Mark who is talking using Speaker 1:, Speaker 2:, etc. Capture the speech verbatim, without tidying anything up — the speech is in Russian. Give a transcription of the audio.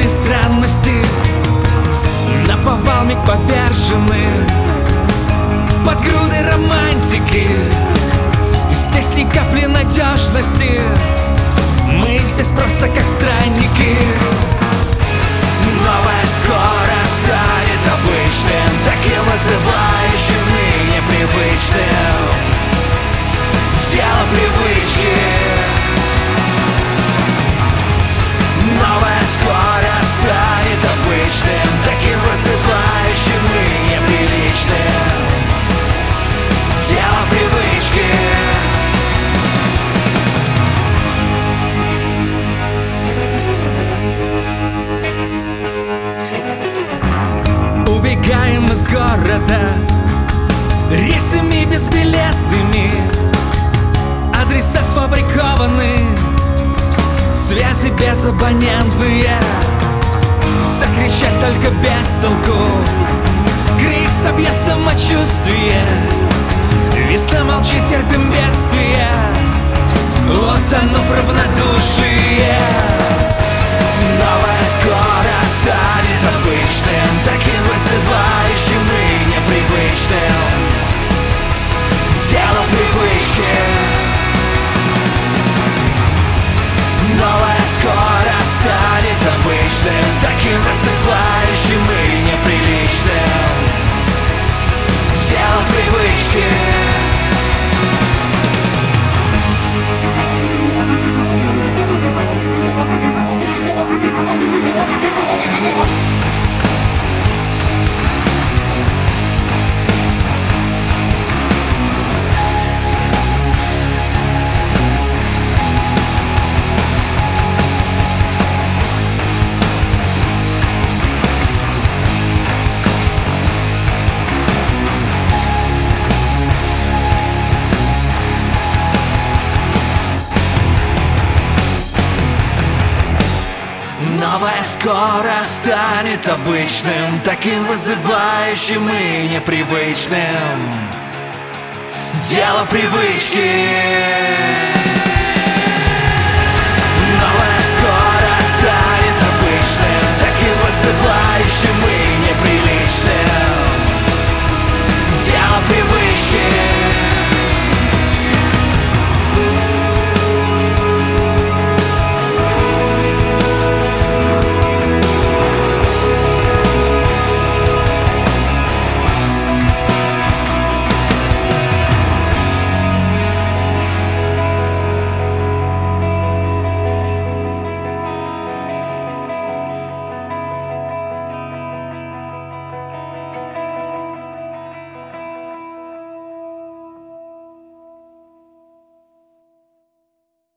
Speaker 1: каждой странности наповал миг повержены под грудой романтики. Здесь ни капли надежности, мы здесь просто как странники. Новое скоро станет обычным, таким вызывающим и непривычным. Дело привычки. Новое скоро станет обычным, таким вызывающим и неприличным. Дело привычки. Убегаем из города рейсами безбилетными, адреса сфабрикованы, связи безабонентные. Закричать только без толку, крик собьет самочувствие. Весна молчит, терпим бедствие, утонув в равнодушие. Новое скоро станет обычным, таким вызывающим и непривычным. Дело привычки. Новое скоро станет обычным, таким вызывающим и неприличным. Дело привычки. Новое скоро станет обычным, таким вызывающим и непривычным. Дело привычки.